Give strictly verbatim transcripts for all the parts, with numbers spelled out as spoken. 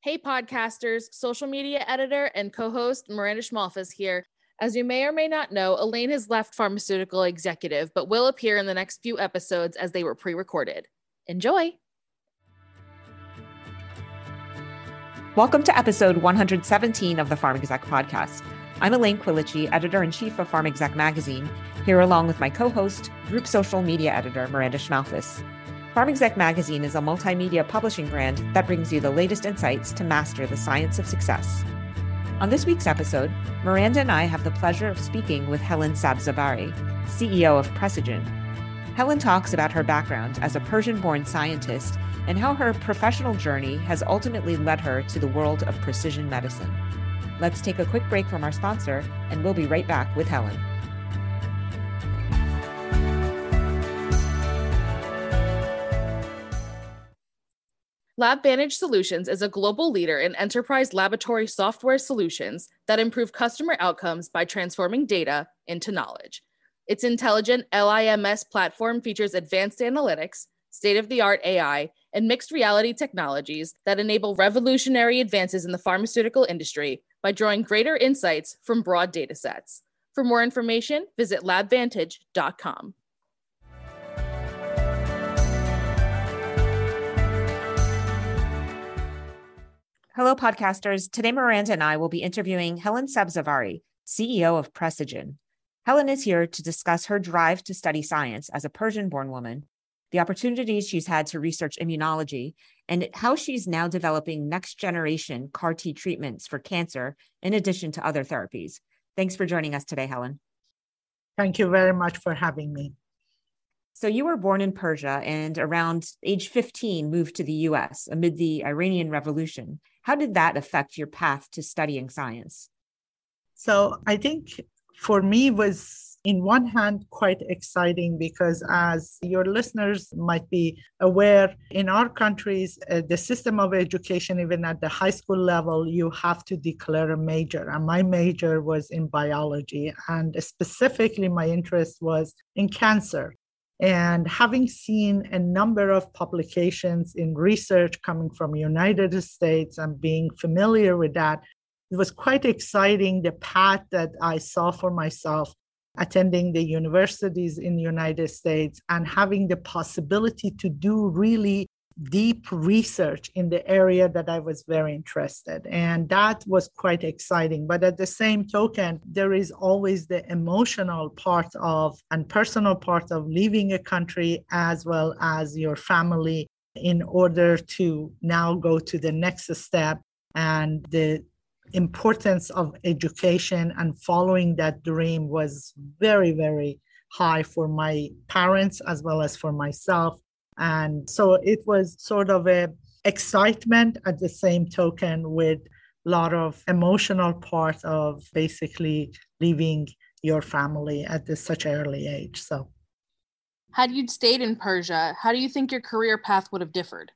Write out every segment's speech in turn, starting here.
Hey podcasters, social media editor and co-host Miranda Schmalfus here. As you may or may not know, Elaine has left Pharmaceutical Executive, but will appear in the next few episodes as they were pre-recorded. Enjoy! Welcome to episode one hundred seventeen of the PharmExec podcast. I'm Elaine Quilici, editor-in-chief of PharmExec magazine, here along with my co-host, group social media editor, Miranda Schmalfus. PharmExec magazine is a multimedia publishing brand that brings you the latest insights to master the science of success. On this week's episode, Miranda and I have the pleasure of speaking with Helen Sabzevari, C E O of Precigen. Helen talks about her background as a Persian-born scientist and how her professional journey has ultimately led her to the world of precision medicine. Let's take a quick break from our sponsor, and we'll be right back with Helen. LabVantage Solutions is a global leader in enterprise laboratory software solutions that improve customer outcomes by transforming data into knowledge. Its intelligent L I M S platform features advanced analytics, state-of-the-art A I, and mixed reality technologies that enable revolutionary advances in the pharmaceutical industry by drawing greater insights from broad data sets. For more information, visit lab vantage dot com. Hello, podcasters. Today, Miranda and I will be interviewing Helen Sabzevari, C E O of Precigen. Helen is here to discuss her drive to study science as a Persian-born woman, the opportunities she's had to research immunology, and how she's now developing next-generation C A R T treatments for cancer, in addition to other therapies. Thanks for joining us today, Helen. Thank you very much for having me. So you were born in Persia and around age fifteen moved to the U S amid the Iranian Revolution. How did that affect your path to studying science? So I think for me was, in one hand, quite exciting because, as your listeners might be aware, in our countries, uh, the system of education, even at the high school level, you have to declare a major. And my major was in biology. And specifically, my interest was in cancer. And having seen a number of publications in research coming from the United States and being familiar with that, it was quite exciting, the path that I saw for myself, attending the universities in the United States and having the possibility to do really deep research in the area that I was very interested in. And that was quite exciting. But at the same token, there is always the emotional part of and personal part of leaving a country as well as your family in order to now go to the next step. And the importance of education and following that dream was very, very high for my parents as well as for myself. And so it was sort of a excitement at the same token with a lot of emotional part of basically leaving your family at this, such an early age. So, had you stayed in Persia, how do you think your career path would have differed?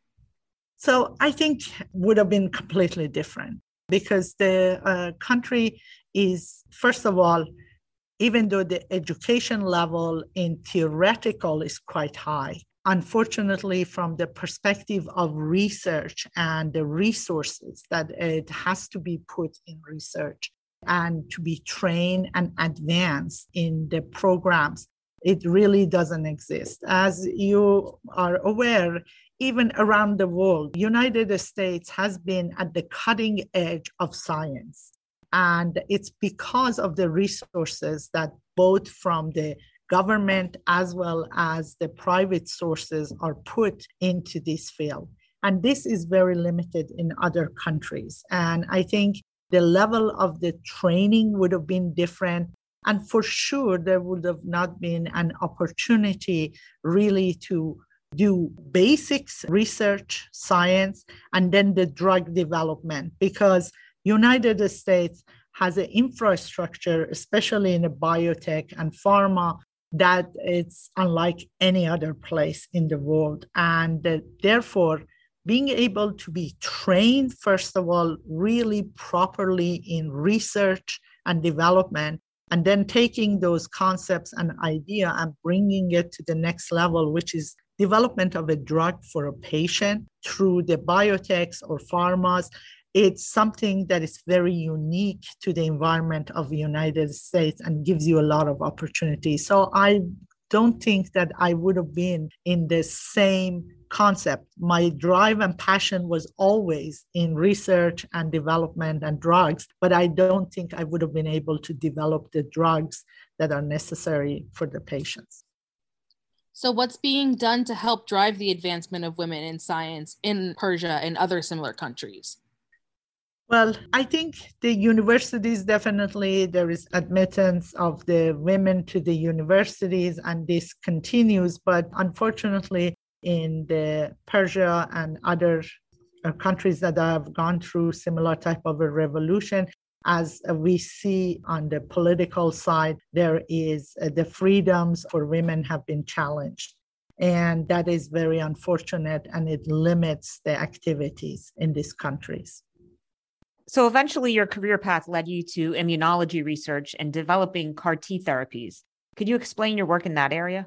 So I think would have been completely different because the uh, country is, first of all, even though the education level in theoretical is quite high, unfortunately, from the perspective of research and the resources that it has to be put in research and to be trained and advanced in the programs, it really doesn't exist. As you are aware, even around the world, United States has been at the cutting edge of science. And it's because of the resources that both from the government as well as the private sources are put into this field. And this is very limited in other countries. And I think the level of the training would have been different. And for sure, there would have not been an opportunity really to do basics, research, science, and then the drug development, because United States has an infrastructure, especially in the biotech and pharma, that it's unlike any other place in the world. And uh, therefore, being able to be trained, first of all, really properly in research and development, and then taking those concepts and idea and bringing it to the next level, which is development of a drug for a patient through the biotechs or pharmas, it's something that is very unique to the environment of the United States and gives you a lot of opportunity. So I don't think that I would have been in the same concept. My drive and passion was always in research and development and drugs, but I don't think I would have been able to develop the drugs that are necessary for the patients. So what's being done to help drive the advancement of women in science in Persia and other similar countries? Well, I think the universities definitely, there is admittance of the women to the universities, and this continues. But unfortunately, in the Persia and other countries that have gone through similar type of a revolution, as we see on the political side, there is uh, the freedoms for women have been challenged. And that is very unfortunate, and it limits the activities in these countries. So eventually your career path led you to immunology research and developing C A R T therapies. Could you explain your work in that area?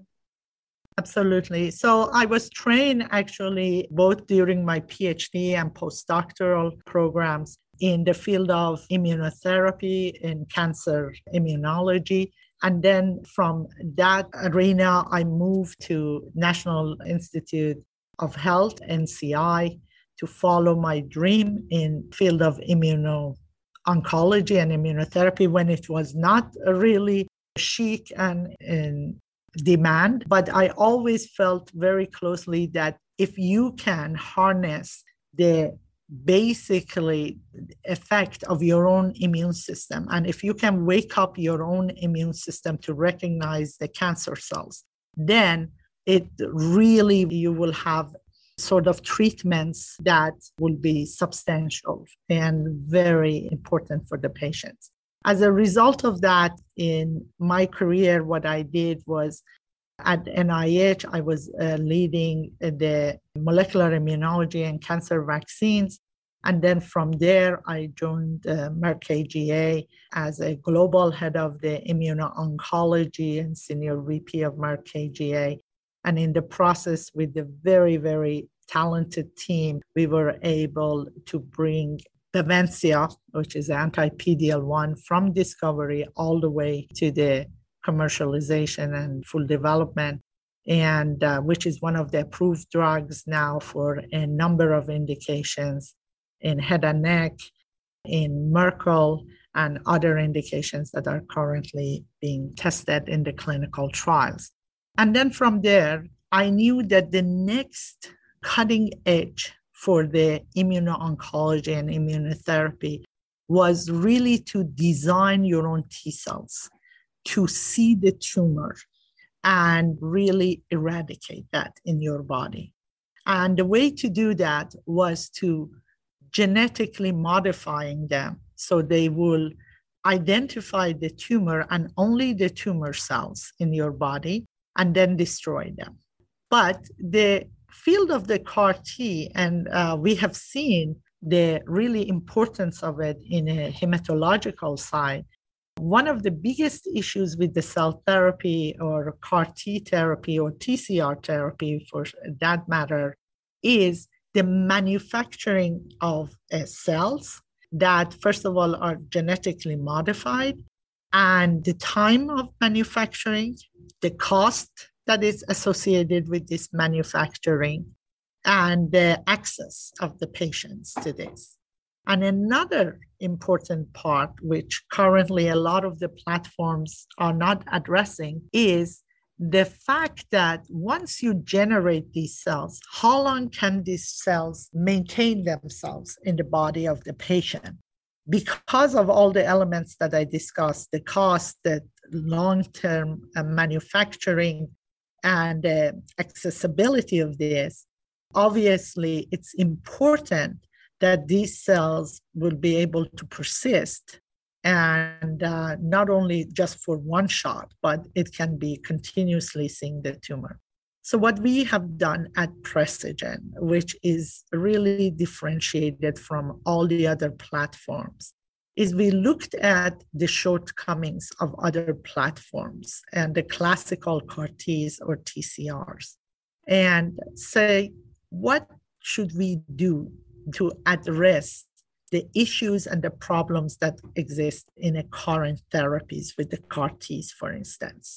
Absolutely. So I was trained actually both during my PhD and postdoctoral programs in the field of immunotherapy and cancer immunology. And then from that arena, I moved to National Institute of Health, N C I, to follow my dream in field of immuno-oncology and immunotherapy when it was not really chic and in demand. But I always felt very closely that if you can harness the basically effect of your own immune system, and if you can wake up your own immune system to recognize the cancer cells, then it really, you will have sort of treatments that will be substantial and very important for the patients. As a result of that, in my career, what I did was at N I H, I was uh, leading the molecular immunology and cancer vaccines. And then from there, I joined uh, Merck K G A as a global head of the immuno-oncology and senior V P of Merck K G A. And in the process, with the very, very talented team, we were able to bring Bavencia, which is anti-P D L one, from discovery all the way to the commercialization and full development, and uh, which is one of the approved drugs now for a number of indications in head and neck, in Merkel, and other indications that are currently being tested in the clinical trials. And then from there, I knew that the next cutting edge for the immuno-oncology and immunotherapy was really to design your own T cells, to see the tumor and really eradicate that in your body. And the way to do that was to genetically modifying them so they will identify the tumor and only the tumor cells in your body, and then destroy them. But the field of the C A R T, and uh, we have seen the really importance of it in a hematological side. One of the biggest issues with the cell therapy or C A R T therapy or T C R therapy for that matter is the manufacturing of uh, cells that, first of all, are genetically modified, and the time of manufacturing, the cost that is associated with this manufacturing, and the access of the patients to this. And another important part, which currently a lot of the platforms are not addressing, is the fact that once you generate these cells, how long can these cells maintain themselves in the body of the patient? Because of all the elements that I discussed, the cost, the long-term uh, manufacturing, and uh, accessibility of this, obviously it's important that these cells will be able to persist, and uh, not only just for one shot, but it can be continuously seeing the tumor. So what we have done at Precigen, which is really differentiated from all the other platforms, is we looked at the shortcomings of other platforms and the classical C A R Ts or T C Rs, and say, what should we do to address the issues and the problems that exist in a current therapies with the C A R Ts, for instance.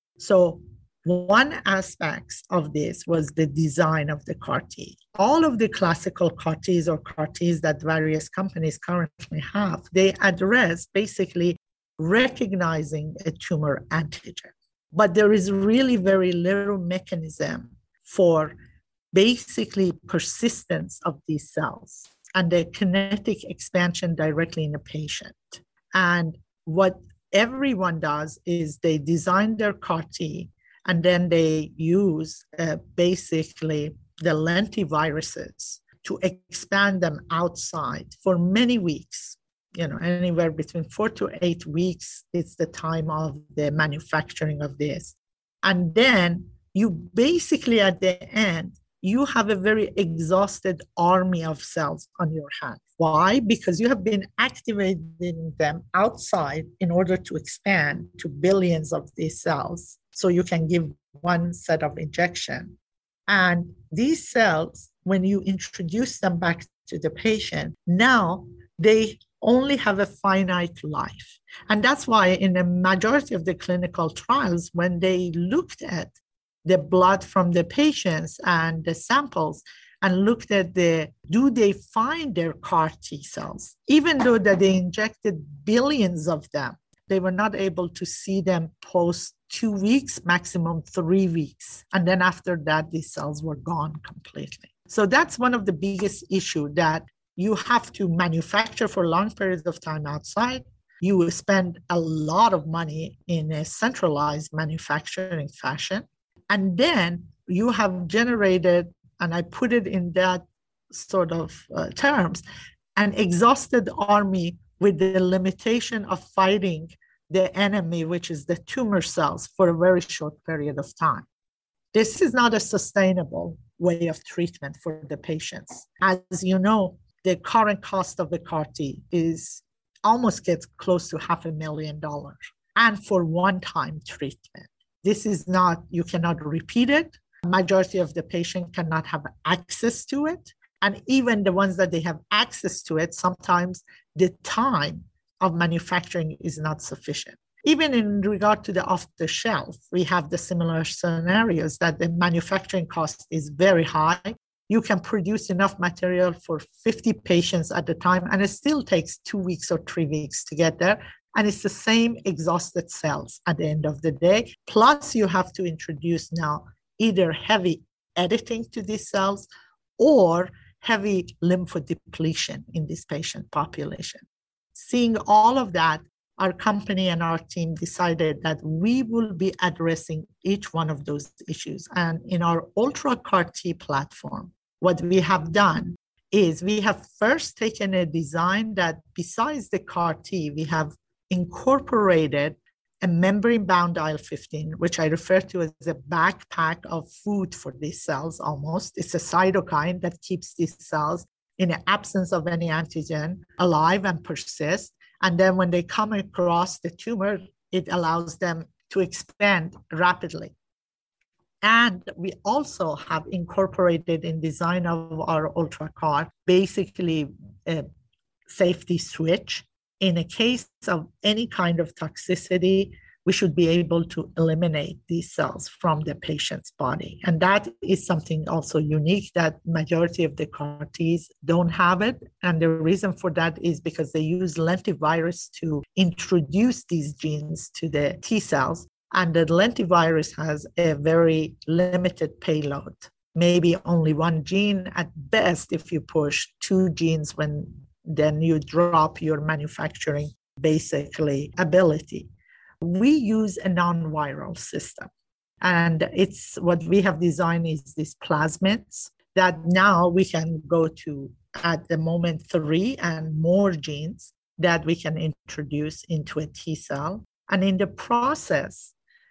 So one aspect of this was the design of the C A R T. All of the classical C A R Ts or C A R Ts that various companies currently have, they address basically recognizing a tumor antigen. But there is really very little mechanism for basically persistence of these cells and the kinetic expansion directly in the patient. And what everyone does is they design their C A R T and then they use uh, basically the lentiviruses to expand them outside for many weeks. You know, anywhere between four to eight weeks is the time of the manufacturing of this. And then you basically at the end, you have a very exhausted army of cells on your hand. Why? Because you have been activating them outside in order to expand to billions of these cells. So you can give one set of injection. And these cells, when you introduce them back to the patient, now they only have a finite life. And that's why in the majority of the clinical trials, when they looked at the blood from the patients and the samples and looked at the, do they find their C A R T cells? Even though that they injected billions of them, they were not able to see them post two weeks, maximum three weeks. And then after that, these cells were gone completely. So that's one of the biggest issues, that you have to manufacture for long periods of time outside. You will spend a lot of money in a centralized manufacturing fashion. And then you have generated, and I put it in that sort of uh, terms, an exhausted army with the limitation of fighting the enemy, which is the tumor cells, for a very short period of time. This is not a sustainable way of treatment for the patients. As you know, the current cost of the C A R T is almost gets close to half a million dollars, and for one-time treatment. This is not, you cannot repeat it. Majority of the patient cannot have access to it. And even the ones that they have access to it, sometimes the time of manufacturing is not sufficient. Even in regard to the off-the-shelf, we have the similar scenarios that the manufacturing cost is very high. You can produce enough material for fifty patients at a time, and it still takes two weeks or three weeks to get there. And it's the same exhausted cells at the end of the day. Plus, you have to introduce now either heavy editing to these cells or heavy lymphodepletion in this patient population. Seeing all of that, our company and our team decided that we will be addressing each one of those issues. And in our Ultra C A R T platform, what we have done is we have first taken a design that besides the C A R T, we have incorporated a membrane-bound I L fifteen, which I refer to as a backpack of food for these cells almost. It's a cytokine that keeps these cells in the absence of any antigen alive and persist. And then when they come across the tumor, it allows them to expand rapidly. And we also have incorporated in design of our Ultra C A R basically a safety switch. In a case of any kind of toxicity, we should be able to eliminate these cells from the patient's body. And that is something also unique that majority of the C A R Ts don't have it. And the reason for that is because they use lentivirus to introduce these genes to the T cells. And the lentivirus has a very limited payload, maybe only one gene at best if you push two genes, when then you drop your manufacturing basically ability. We use a non-viral system. And it's what we have designed is these plasmids that now we can go to at the moment three and more genes that we can introduce into a T cell. And in the process,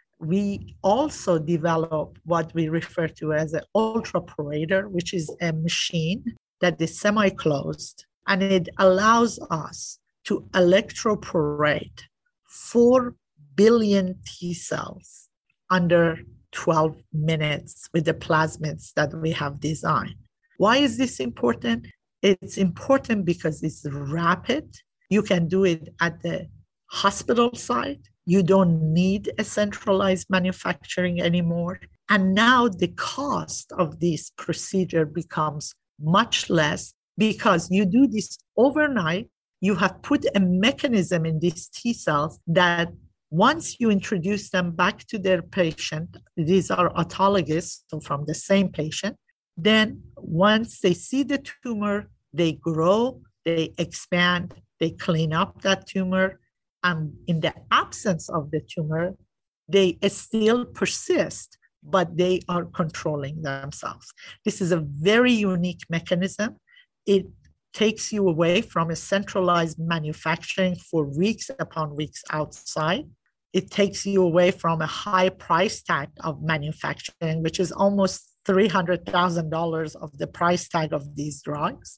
we also develop what we refer to as an ultraporator, which is a machine that is semi-closed, and it allows us to electroporate four billion T cells under twelve minutes with the plasmids that we have designed. Why is this important? It's important because it's rapid. You can do it at the hospital site. You don't need a centralized manufacturing anymore. And now the cost of this procedure becomes much less because you do this overnight. You have put a mechanism in these T cells that once you introduce them back to their patient, these are autologous, so from the same patient, then once they see the tumor, they grow, they expand, they clean up that tumor. And in the absence of the tumor, they still persist, but they are controlling themselves. This is a very unique mechanism. It takes you away from a centralized manufacturing for weeks upon weeks outside. It takes you away from a high price tag of manufacturing, which is almost three hundred thousand dollars of the price tag of these drugs.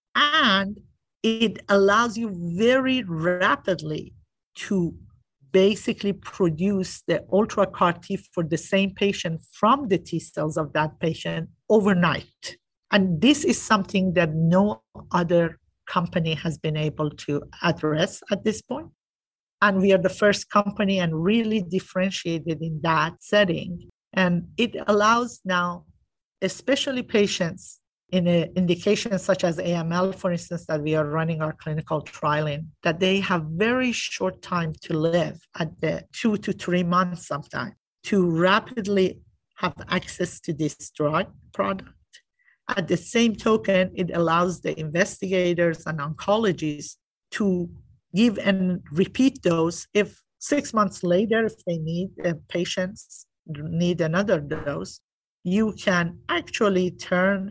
And it allows you very rapidly to basically produce the Ultra C A R T for the same patient from the T cells of that patient overnight. And this is something that no other company has been able to address at this point. And we are the first company and really differentiated in that setting. And it allows now, especially patients in an indication such as A M L, for instance, that we are running our clinical trial in, that they have very short time to live at the two to three months sometimes to rapidly have access to this drug product. At the same token, it allows the investigators and oncologists to give and repeat dose if six months later, if they need, uh, patients need another dose, you can actually turn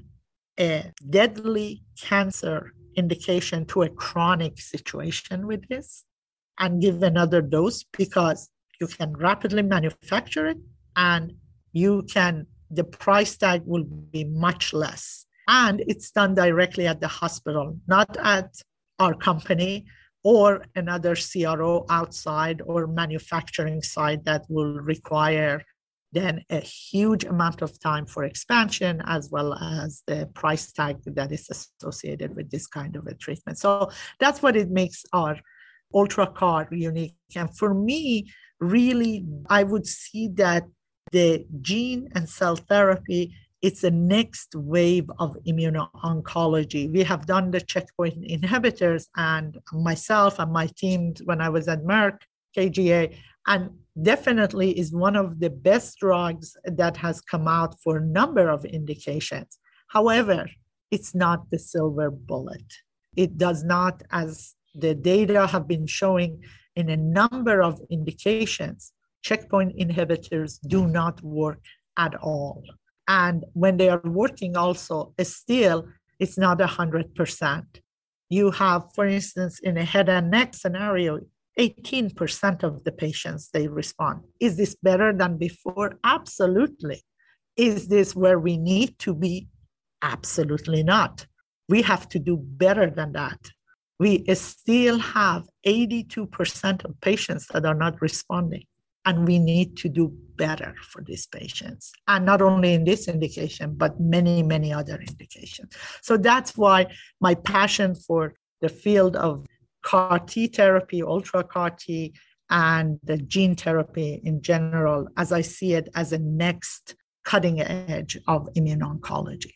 a deadly cancer indication to a chronic situation with this and give another dose because you can rapidly manufacture it and you can, the price tag will be much less. And it's done directly at the hospital, not at our company or another C R O outside or manufacturing site that will require then a huge amount of time for expansion, as well as the price tag that is associated with this kind of a treatment. So that's what it makes our Ultra C A R unique. And for me, really, I would see that the gene and cell therapy, it's the next wave of immuno-oncology. We have done the checkpoint inhibitors, and myself and my team, when I was at Merck K G A, and definitely is one of the best drugs that has come out for a number of indications. However, it's not the silver bullet. It does not, as the data have been showing in a number of indications, checkpoint inhibitors do not work at all. And when they are working also, still, it's not one hundred percent. You have, for instance, in a head and neck scenario, eighteen percent of the patients, they respond. Is this better than before? Absolutely. Is this where we need to be? Absolutely not. We have to do better than that. We still have eighty-two percent of patients that are not responding, and we need to do better for these patients. And not only in this indication, but many, many other indications. So that's why my passion for the field of C A R T therapy, Ultra C A R T, and the gene therapy in general, as I see it as a next cutting edge of immuno-oncology.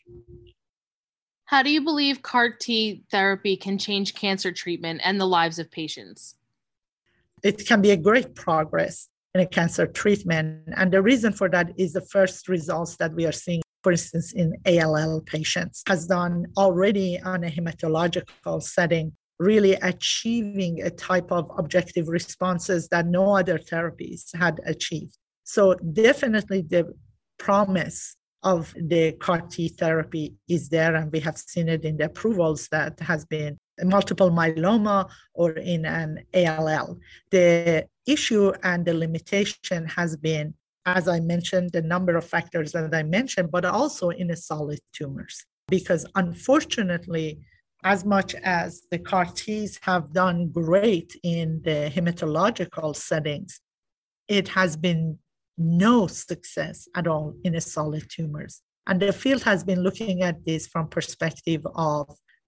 How do you believe C A R T therapy can change cancer treatment and the lives of patients? It can be a great progress in a cancer treatment. And the reason for that is the first results that we are seeing, for instance, in A L L patients, has done already on a hematological setting, really achieving a type of objective responses that no other therapies had achieved. So definitely the promise of the C A R T therapy is there, and we have seen it in the approvals that has been multiple myeloma or in an A L L. The issue and the limitation has been, as I mentioned, the number of factors that I mentioned, but also in the solid tumors. Because unfortunately, as much as the C A R Ts have done great in the hematological settings, it has been no success at all in the solid tumors. And the field has been looking at this from perspective of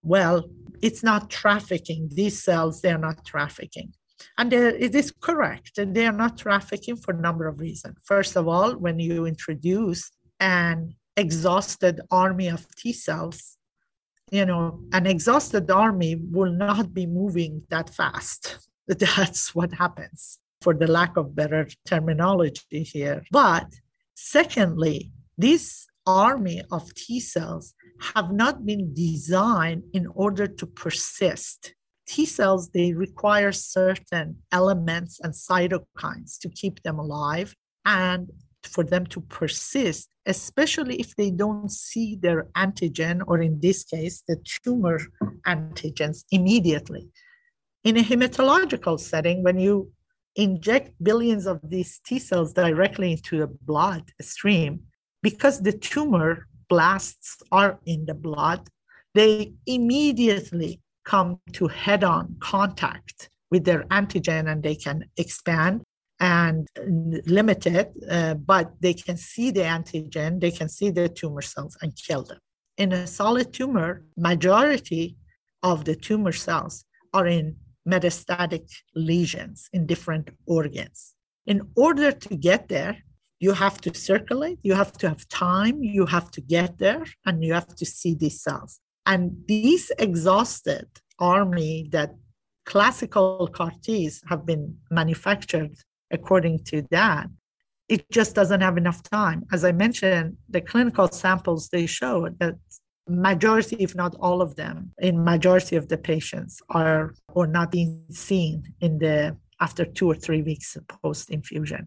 well, it's not trafficking. These cells, they're not trafficking. And it is correct. They are not trafficking for a number of reasons. First of all, when you introduce an exhausted army of T cells, you know, an exhausted army will not be moving that fast. That's what happens, for the lack of better terminology here. But secondly, this army of T cells have not been designed in order to persist. T cells, they require certain elements and cytokines to keep them alive and for them to persist, especially if they don't see their antigen, or in this case, the tumor antigens immediately. In a hematological setting, when you inject billions of these T cells directly into the blood stream, because the tumor blasts are in the blood, they immediately come to head-on contact with their antigen, and they can expand and limit it, uh, but they can see the antigen, they can see the tumor cells and kill them. In a solid tumor, majority of the tumor cells are in metastatic lesions in different organs. In order to get there, you have to circulate, you have to have time, you have to get there, and you have to see these cells. And these exhausted army that classical C A R Ts have been manufactured according to that, it just doesn't have enough time. As I mentioned, the clinical samples, they show that majority, if not all of them, in majority of the patients are or not being seen in the after two or three weeks post-infusion.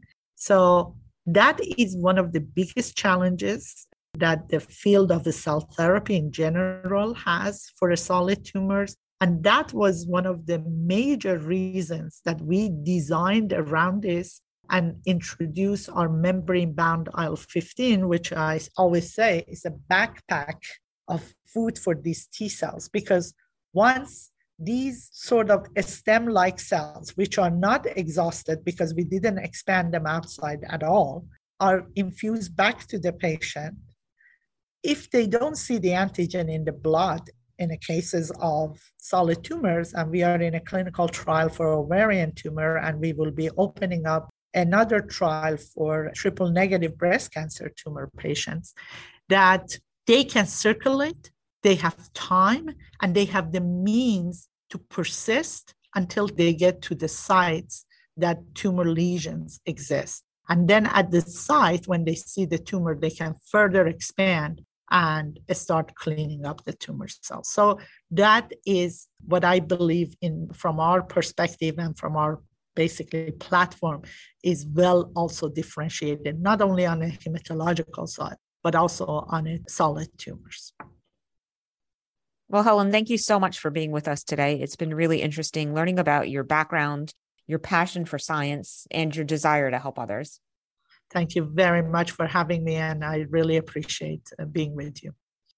So that is one of the biggest challenges that the field of the cell therapy in general has for solid tumors. And that was one of the major reasons that we designed around this and introduced our membrane-bound I L fifteen, which I always say is a backpack of food for these T cells. Because once these sort of stem-like cells, which are not exhausted because we didn't expand them outside at all, are infused back to the patient, if they don't see the antigen in the blood, in the cases of solid tumors, and we are in a clinical trial for ovarian tumor, and we will be opening up another trial for triple negative breast cancer tumor patients, that they can circulate, they have time, and they have the means to persist until they get to the sites that tumor lesions exist. And then at the site, when they see the tumor, they can further expand and start cleaning up the tumor cells. So that is what I believe in from our perspective and from our basically platform is well also differentiated, not only on a hematological side, but also on a solid tumors. Well, Helen, thank you so much for being with us today. It's been really interesting learning about your background, your passion for science, and your desire to help others. Thank you very much for having me, and I really appreciate uh, being with you.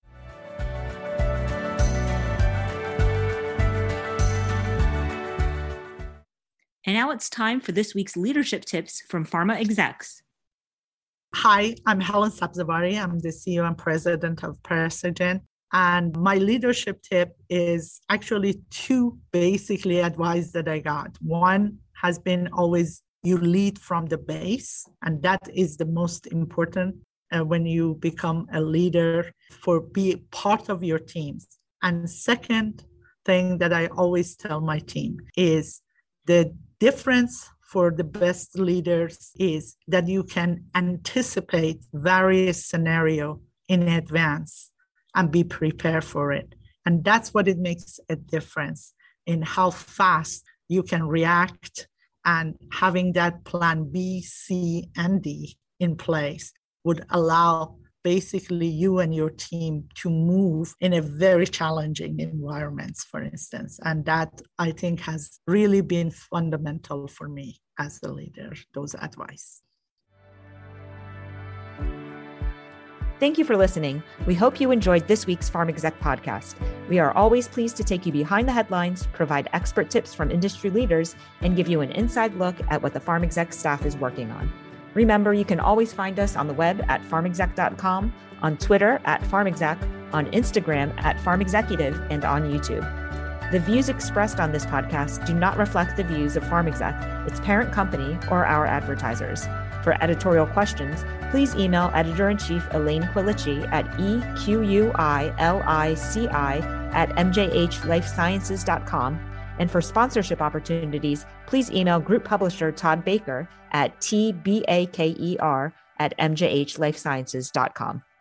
And now it's time for this week's leadership tips from pharma execs. Hi, I'm Helen Sabzevari. I'm the C E O and president of Precigen. And my leadership tip is actually two basically advice that I got. One has been always you lead from the base, and that is the most important uh, when you become a leader for be part of your teams. And second thing that I always tell my team is the difference for the best leaders is that you can anticipate various scenarios in advance and be prepared for it. And that's what it makes a difference in how fast you can react, and having that plan B, C, and D in place would allow basically you and your team to move in a very challenging environments, for instance. And that I think has really been fundamental for me as a leader, those advice. Thank you for listening. We hope you enjoyed this week's Pharm Exec podcast. We are always pleased to take you behind the headlines, provide expert tips from industry leaders, and give you an inside look at what the Pharm Exec staff is working on. Remember, you can always find us on the web at farm exec dot com, on Twitter at farmexec, on Instagram at farmexecutive, and on YouTube. The views expressed on this podcast do not reflect the views of FarmExec, its parent company, or our advertisers. For editorial questions, please email Editor-in-Chief Elaine Quilici at E Q U I L I C I at M J H life sciences dot com. And for sponsorship opportunities, please email Group Publisher Todd Baker at T B A K E R at M J H life sciences dot com.